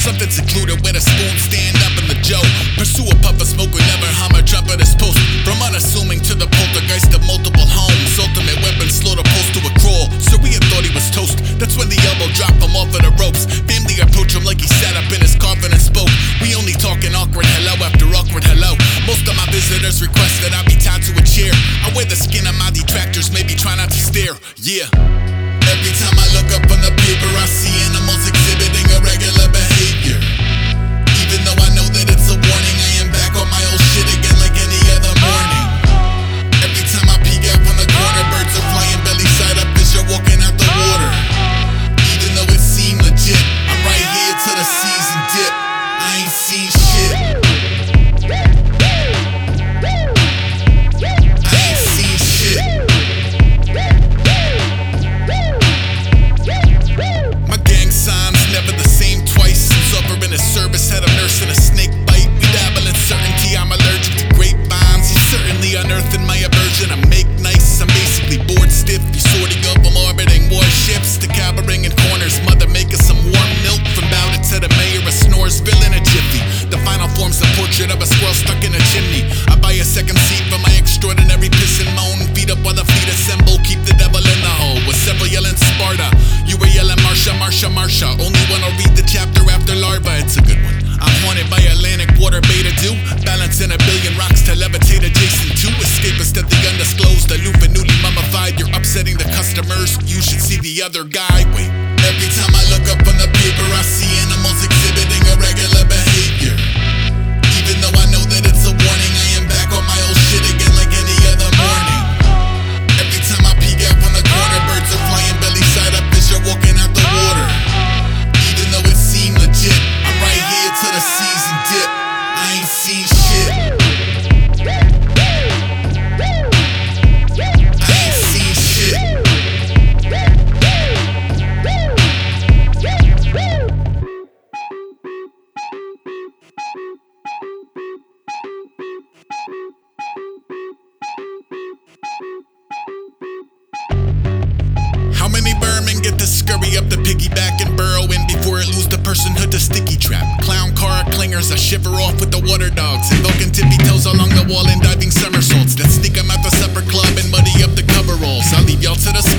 Something secluded with a spoon, stand up in the Joe. Pursue a puff of smoke, we never hum a drop at his post. From unassuming to the poltergeist of multiple homes. Ultimate weapon, slow the post to a crawl. So we had thought he was toast. That's when the elbow dropped him off of the ropes. Family approached him like he sat up in his coffin and spoke. We only talking awkward hello after awkward hello. Most of my visitors request that I be tied to a chair. I wear the skin of my detractors, maybe try not to stare. Yeah. Every time I look up on the paper, I see animals exhibiting irregular behavior. Even though I know that it's a warning, I am back on my old shit again like any other morning. Every time I peek out from the corner, birds are flying belly side up as you're walking out the water. Even though it seemed legit, I'm right here till the season dip. I ain't seen shit. Service had a nurse and a snake bite. We dabble in certainty, I'm allergic to grapevines. He's certainly unearthing my aversion. I make nice, I'm basically bored stiff. He's sorting up, I'm orbiting warships. The cabbering in corners, mother making some warm milk. From Bowden to the mayor of Snoresville in a jiffy. The final form's a portrait of a squirrel stuck in a chimney. I buy a second seat for my extraordinary piss and moan. Feet up while the fleet assemble, keep the devil in the hole. With several yelling Sparta, you were yelling Marsha, Marsha, Marsha. Only one will read the chapter after larva, it's a good one. I'm haunted by Atlantic water beta do. Balancing a billion rocks to levitate adjacent to. Escapist of the undisclosed, aloof and newly mummified. You're upsetting the customers, you should see the other guy. Wait, every time I look up on the paper, I see animals exhibiting irregular behavior. Even though I know that it's a warning, I am back on my old shit again like any other morning. Every time I peek out from the corner, birds are flying belly side up as you're walking out the water. Even though it seemed legit, I'm right here till the season dip. I ain't seen shit. I ain't seen shit. How many Berman get to scurry up the piggyback and burrow in before it lose the personhood to sticky trap? Clown car clingers, I shiver off with the water dogs. Invoking tippy toes along the wall and diving somersaults that sneak 'em at the supper club and muddy up the coveralls. I'll leave y'all to the